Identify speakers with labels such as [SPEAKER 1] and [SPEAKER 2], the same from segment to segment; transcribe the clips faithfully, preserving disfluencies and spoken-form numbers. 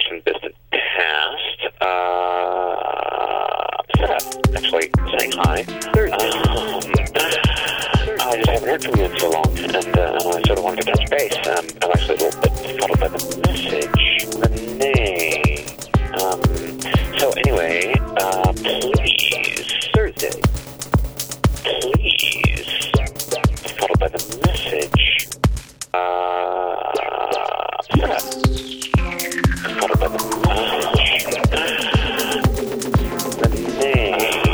[SPEAKER 1] distant, distant past. Uh, Seth, actually saying hi. Um, I just haven't heard from you in so long, and uh, I sort of wanted to touch base. Um, I'm actually a little bit fuddled by the message. Renee. Um, so anyway, uh, please, Thursday. Please, fuddled by the message. Uh, Seth. Fuddled by the message. Renee.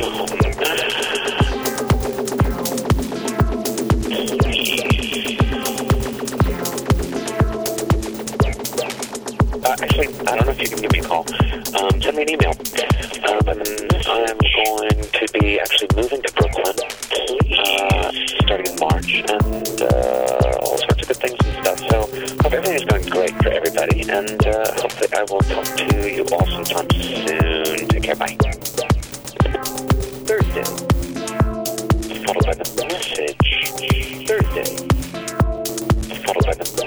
[SPEAKER 1] Uh, actually, I don't know if you can give me a call. Um, send me an email. Um, and I'm going to be actually moving to Brooklyn, uh, starting in March, and uh, all sorts of good things and stuff. So, hope everything is going great for everybody, and uh, hopefully I will talk to you all sometime soon. Take care, bye. Thursday. Followed by the message. Thursday. Followed by the